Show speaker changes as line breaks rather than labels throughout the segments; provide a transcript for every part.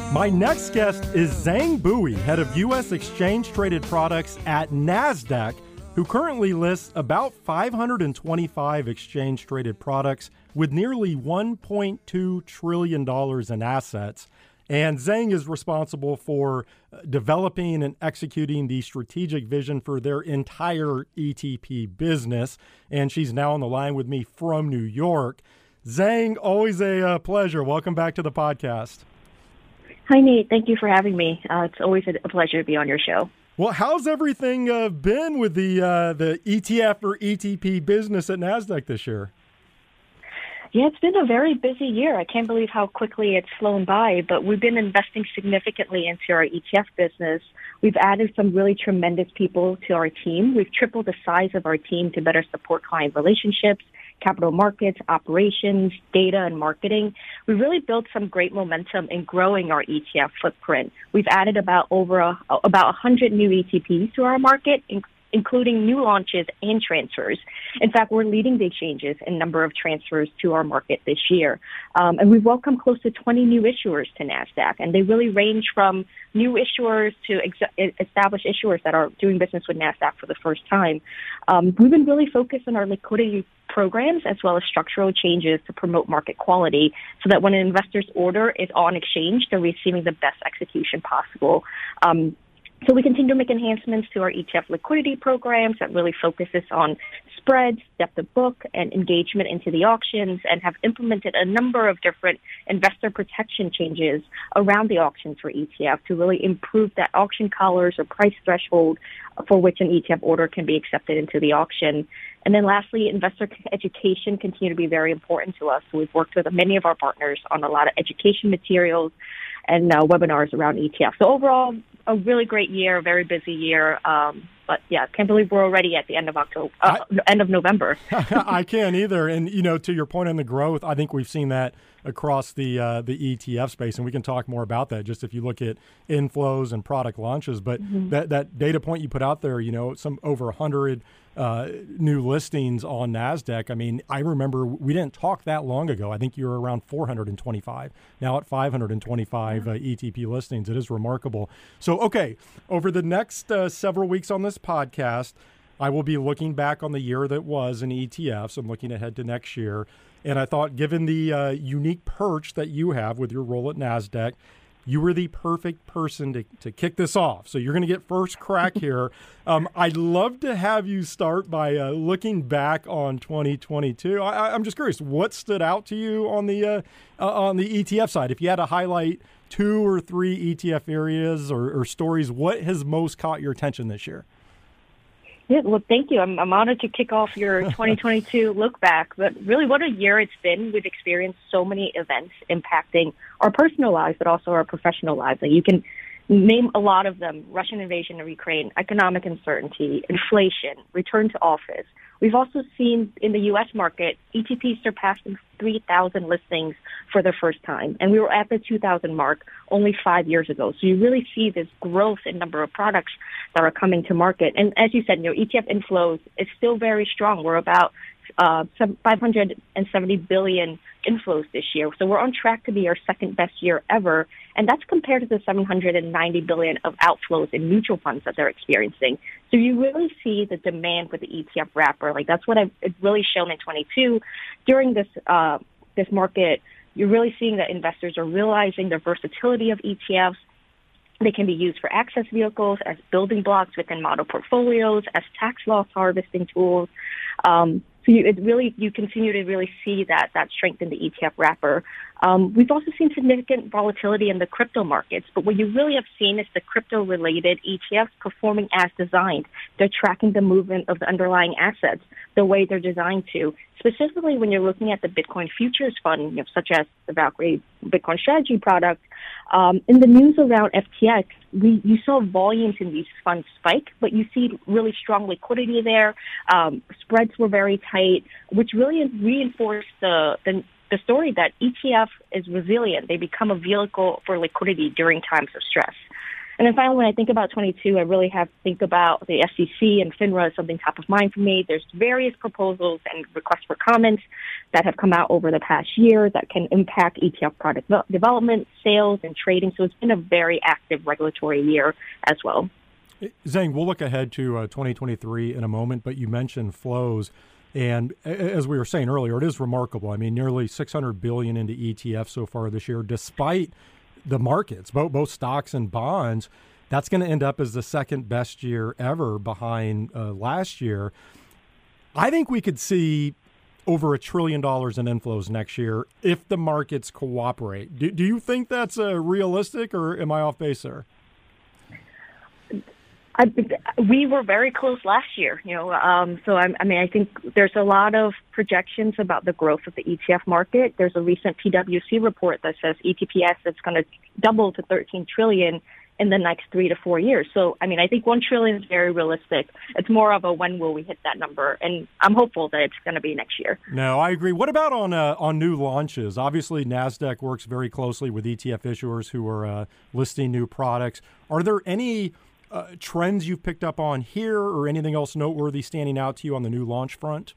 My next guest is Zhang Bui, head of U.S. exchange-traded products at NASDAQ, who currently lists about 525 exchange-traded products with nearly $1.2 trillion in assets. And Zhang is responsible for developing and executing the strategic vision for their entire ETP business. And she's now on the line with me from New York. Zhang, always a pleasure. Welcome back to the podcast.
Hi, Nate. Thank you for having me. It's always a pleasure to be on your show.
Well, how's everything been with the ETF or ETP business at NASDAQ this year?
Yeah, it's been a very busy year. I can't believe how quickly it's flown by, but we've been investing significantly into our ETF business. We've added some really tremendous people to our team. We've tripled the size of our team to better support client relationships, capital markets, operations, data, and marketing. We really built some great momentum in growing our ETF footprint. We've added about 100 new ETPs to our market, including new launches and transfers. In fact, we're leading the exchanges in number of transfers to our market this year. And we've welcomed close to 20 new issuers to NASDAQ, and they really range from new issuers to established issuers that are doing business with NASDAQ for the first time. We've been really focused on our liquidity programs as well as structural changes to promote market quality so that when an investor's order is on exchange, they're receiving the best execution possible. So we continue to make enhancements to our ETF liquidity programs that really focuses on spreads, depth of book, and engagement into the auctions, and have implemented a number of different investor protection changes around the auctions for ETF to really improve that auction collars or price threshold for which an ETF order can be accepted into the auction. And then lastly, investor education continue to be very important to us. So we've worked with many of our partners on a lot of education materials and webinars around ETF. So overall, a really great year, very busy year. But yeah, can't believe we're already at the end of end of November.
I can't either. And to your point on the growth, I think we've seen that across the ETF space, and we can talk more about that. Just if you look at inflows and product launches, but that data point you put out there, some over 100 new listings on NASDAQ. I mean, I remember we didn't talk that long ago. I think you were around 425, now at 525 ETP listings. It is remarkable. So, okay, over the next several weeks on this podcast, I will be looking back on the year that was in ETFs and looking ahead to next year. And I thought, given the unique perch that you have with your role at NASDAQ, you were the perfect person to kick this off. So you're going to get first crack here. I'd love to have you start by looking back on 2022. I'm just curious, what stood out to you on the ETF side? If you had to highlight 2 or 3 ETF areas or stories, what has most caught your attention this year?
Yeah, well, thank you. I'm honored to kick off your 2022 look back. But really, what a year it's been. We've experienced so many events impacting our personal lives, but also our professional lives. And you can name a lot of them: Russian invasion of Ukraine, economic uncertainty, inflation, return to office. We've also seen in the U.S. market, ETP surpassing 3,000 listings for the first time. And we were at the 2,000 mark only 5 years ago. So you really see this growth in number of products that are coming to market. And as you said, ETF inflows is still very strong. We're about 570 billion inflows this year. So we're on track to be our second best year ever. And that's compared to the 790 billion of outflows in mutual funds that they're experiencing. So you really see the demand for the ETF wrapper. Like that's what it's really shown in 22. During this market, you're really seeing that investors are realizing the versatility of ETFs. They can be used for access vehicles, as building blocks within model portfolios, as tax loss harvesting tools. So you continue to really see that strength in the ETF wrapper. We've also seen significant volatility in the crypto markets, but what you really have seen is the crypto-related ETFs performing as designed. They're tracking the movement of the underlying assets the way they're designed to. Specifically, when you're looking at the Bitcoin futures fund, such as the Valkyrie Bitcoin strategy product, in the news around FTX, you saw volumes in these funds spike, but you see really strong liquidity there. Spreads were very tight, which really reinforced the story that ETF is resilient. They become a vehicle for liquidity during times of stress. And then finally, when I think about 22, I really have to think about the SEC and FINRA as something top of mind for me. There's various proposals and requests for comments that have come out over the past year that can impact ETF product development, sales, and trading. So it's been a very active regulatory year as well.
Zhang, we'll look ahead to 2023 in a moment, but you mentioned flows. And as we were saying earlier, it is remarkable. I mean, nearly $600 billion into ETFs so far this year, despite the markets, both stocks and bonds. That's going to end up as the second best year ever behind last year. I think we could see over $1 trillion in inflows next year if the markets cooperate. Do you think that's realistic, or am I off base there?
We were very close last year, so I think there's a lot of projections about the growth of the ETF market. There's a recent PwC report that says ETPs is going to double to 13 trillion in the next 3 to 4 years. So, I think 1 trillion is very realistic. It's more of a when will we hit that number, and I'm hopeful that it's going to be next year.
No, I agree. What about on new launches? Obviously, NASDAQ works very closely with ETF issuers who are listing new products. Are there any trends you've picked up on here, or anything else noteworthy standing out to you on the new launch front?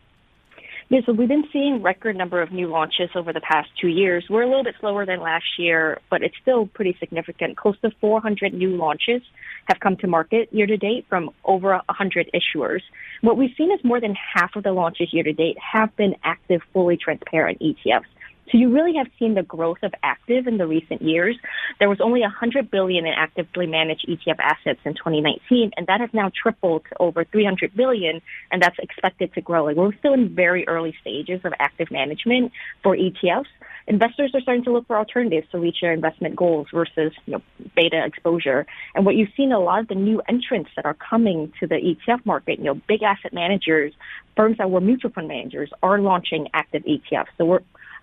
Yeah, so we've been seeing record number of new launches over the past 2 years. We're a little bit slower than last year, but it's still pretty significant. Close to 400 new launches have come to market year to date from over 100 issuers. What we've seen is more than half of the launches year to date have been active, fully transparent ETFs. So you really have seen the growth of active in the recent years. There was only $100 billion in actively managed ETF assets in 2019, and that has now tripled to over $300 billion, and that's expected to grow. We're still in very early stages of active management for ETFs. Investors are starting to look for alternatives to reach their investment goals versus beta exposure. And what you've seen, a lot of the new entrants that are coming to the ETF market, big asset managers, firms that were mutual fund managers, are launching active ETFs. So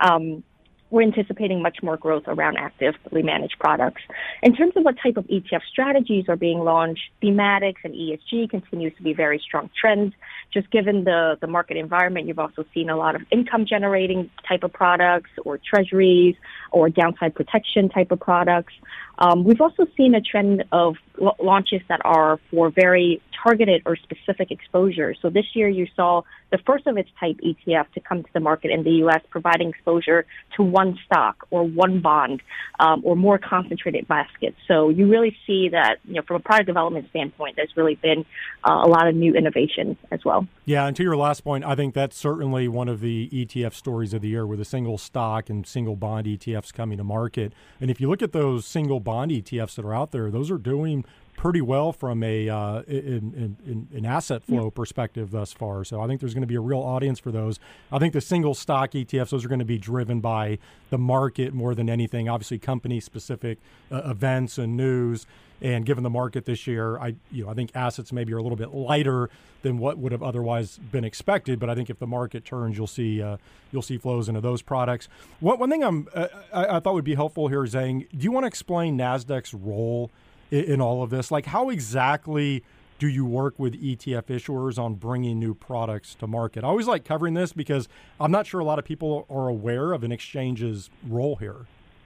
we're anticipating much more growth around actively managed products. In terms of what type of ETF strategies are being launched, thematics and ESG continues to be very strong trends. Just given the market environment, you've also seen a lot of income generating type of products, or treasuries, or downside protection type of products. We've also seen a trend of launches that are for very targeted or specific exposure. So this year you saw the first of its type ETF to come to the market in the U.S., providing exposure to one stock or one bond, or more concentrated baskets. So you really see that, from a product development standpoint, there's really been a lot of new innovation as well.
Yeah, and to your last point, I think that's certainly one of the ETF stories of the year, with a single stock and single bond ETFs coming to market. And if you look at those single bond ETFs that are out there, those are doing pretty well from a an asset flow perspective thus far. So I think there's going to be a real audience for those. I think the single stock ETFs, those are going to be driven by the market more than anything. Obviously, company-specific events and news. And given the market this year, I think assets maybe are a little bit lighter than what would have otherwise been expected. But I think if the market turns, you'll see flows into those products. One thing I thought would be helpful here, Zhang, do you want to explain NASDAQ's role in all of this? Like, how exactly do you work with ETF issuers on bringing new products to market? I always like covering this because I'm not sure a lot of people are aware of an exchange's role here.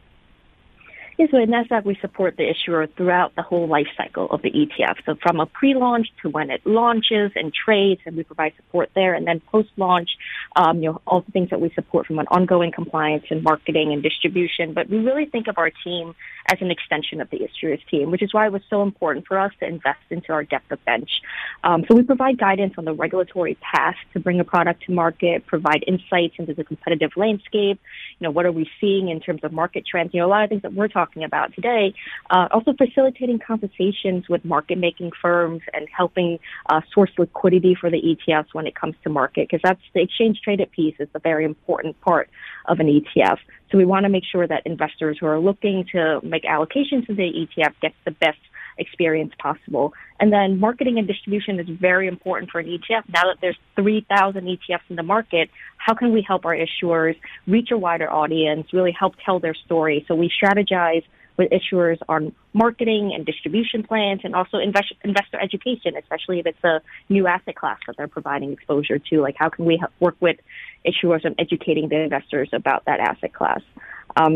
Yes, so at NASDAQ, we support the issuer throughout the whole life cycle of the ETF. So from a pre-launch to when it launches and trades, and we provide support there. And then post-launch, all the things that we support from an ongoing compliance and marketing and distribution. But we really think of our team as an extension of the issuer's team, which is why it was so important for us to invest into our depth of bench. So we provide guidance on the regulatory path to bring a product to market, provide insights into the competitive landscape. What are we seeing in terms of market trends? A lot of things that we're talking about today. Also facilitating conversations with market-making firms and helping source liquidity for the ETFs when it comes to market, because that's the exchange-traded piece is the very important part of an ETF. So we want to make sure that investors who are looking to make allocations to the ETF get the best experience possible. And then marketing and distribution is very important for an ETF. Now that there's 3,000 ETFs in the market, how can we help our issuers reach a wider audience, really help tell their story? So we strategize with issuers on marketing and distribution plans, and also investor education, especially if it's a new asset class that they're providing exposure to. Like, how can we work with issuers on educating the investors about that asset class?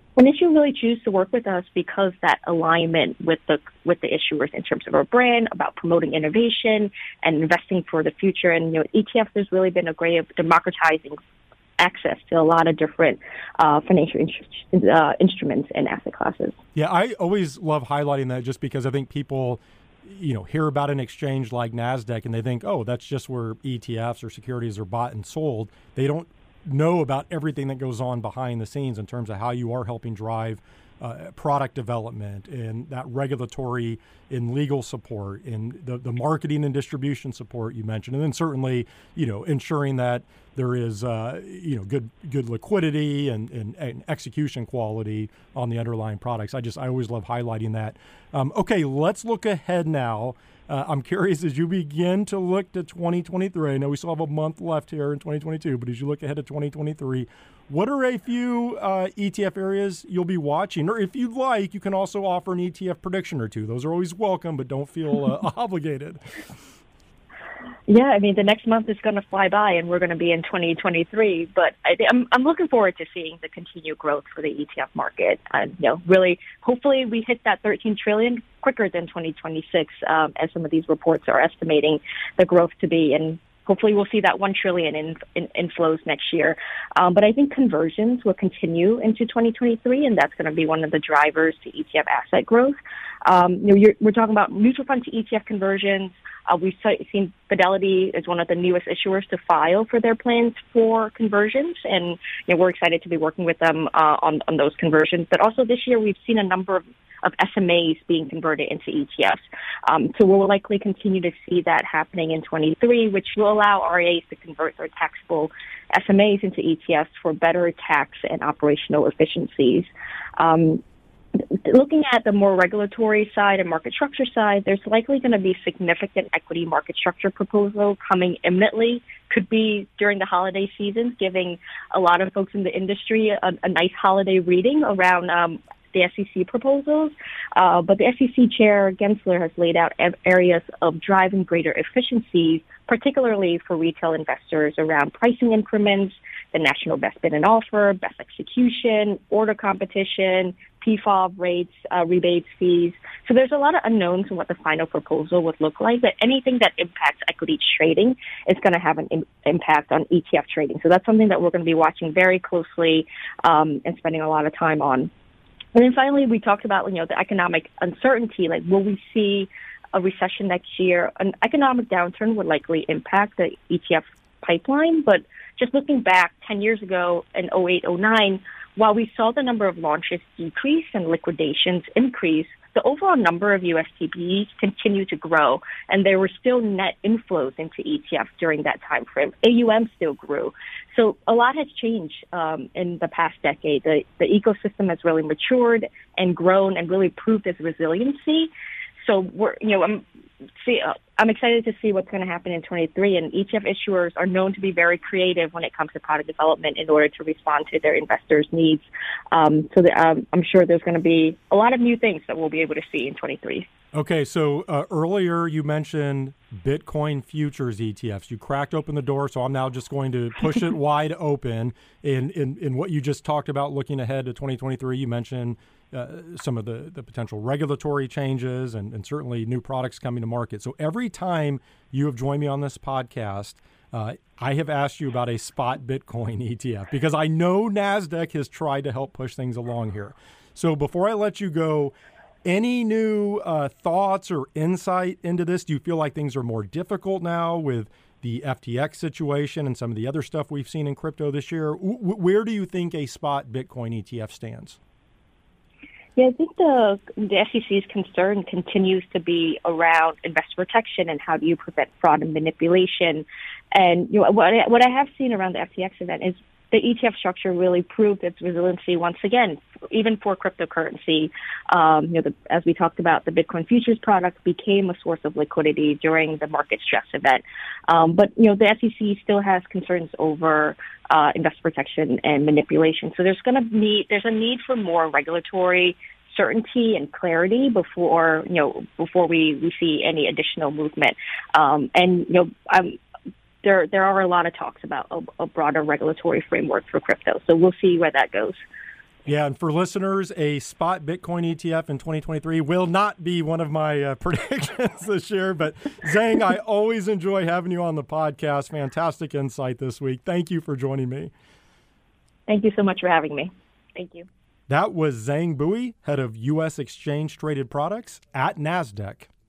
An issuer really choose to work with us because that alignment with the issuers in terms of our brand, about promoting innovation and investing for the future. And ETF has really been a way of democratizing access to a lot of different financial instruments and asset classes.
Yeah, I always love highlighting that just because I think people hear about an exchange like NASDAQ and they think, oh, that's just where ETFs or securities are bought and sold. They don't know about everything that goes on behind the scenes in terms of how you are helping drive product development and that regulatory and legal support and the marketing and distribution support you mentioned. And then certainly, ensuring that there is, good liquidity and execution quality on the underlying products. I always love highlighting that. Okay, let's look ahead now. I'm curious, as you begin to look to 2023, I know we still have a month left here in 2022, but as you look ahead to 2023, what are a few ETF areas you'll be watching? Or if you'd like, you can also offer an ETF prediction or two. Those are always welcome, but don't feel obligated.
Yeah, I mean, the next month is going to fly by, and we're going to be in 2023. But I'm looking forward to seeing the continued growth for the ETF market. Really, hopefully, we hit that $13 trillion quicker than 2026, as some of these reports are estimating the growth to be. And hopefully, we'll see that $1 trillion in inflows next year. But I think conversions will continue into 2023, and that's going to be one of the drivers to ETF asset growth. We're talking about mutual fund to ETF conversions. We've seen Fidelity as one of the newest issuers to file for their plans for conversions, and we're excited to be working with them on those conversions. But also this year, we've seen a number of SMAs being converted into ETFs. So we'll likely continue to see that happening in 23, which will allow RIAs to convert their taxable SMAs into ETFs for better tax and operational efficiencies. Looking at the more regulatory side and market structure side, there's likely going to be significant equity market structure proposal coming imminently. Could be during the holiday season, giving a lot of folks in the industry a nice holiday reading around the SEC proposals. But the SEC Chair Gensler has laid out areas of driving greater efficiencies, particularly for retail investors around pricing increments, the national best bid and offer, best execution, order competition, PFOB rates, rebates, fees. So there's a lot of unknowns in what the final proposal would look like, but anything that impacts equity trading is going to have an impact on ETF trading. So that's something that we're going to be watching very closely and spending a lot of time on. And then finally, we talked about, the economic uncertainty, like will we see a recession next year? An economic downturn would likely impact the ETF pipeline, but just looking back 10 years ago in 08, 09, while we saw the number of launches decrease and liquidations increase, the overall number of USTPs continued to grow, and there were still net inflows into ETFs during that time frame. AUM still grew. So a lot has changed in the past decade. The ecosystem has really matured and grown and really proved its resiliency. So I'm excited to see what's going to happen in 23. And ETF issuers are known to be very creative when it comes to product development in order to respond to their investors' needs. I'm sure there's going to be a lot of new things that we'll be able to see in 23.
Okay, so earlier you mentioned Bitcoin futures ETFs. You cracked open the door, so I'm now just going to push it wide open. In what you just talked about looking ahead to 2023, you mentioned some of the potential regulatory changes and certainly new products coming to market. So every time you have joined me on this podcast, I have asked you about a spot Bitcoin ETF because I know NASDAQ has tried to help push things along here. So before I let you go, any new thoughts or insight into this? Do you feel like things are more difficult now with the FTX situation and some of the other stuff we've seen in crypto this year? Where do you think a spot Bitcoin ETF stands?
Yeah, I think the SEC's concern continues to be around investor protection and how do you prevent fraud and manipulation. And what I have seen around the FTX event is the ETF structure really proved its resiliency once again, even for cryptocurrency. As we talked about, the Bitcoin futures product became a source of liquidity during the market stress event. But the SEC still has concerns over investor protection and manipulation. So there's a need for more regulatory certainty and clarity before we see any additional movement. There are a lot of talks about a broader regulatory framework for crypto. So we'll see where that goes.
Yeah, and for listeners, a spot Bitcoin ETF in 2023 will not be one of my predictions this year. But Zhang, I always enjoy having you on the podcast. Fantastic insight this week. Thank you for joining me.
Thank you so much for having me. Thank you.
That was Zhang Bui, head of U.S. Exchange Traded Products at NASDAQ.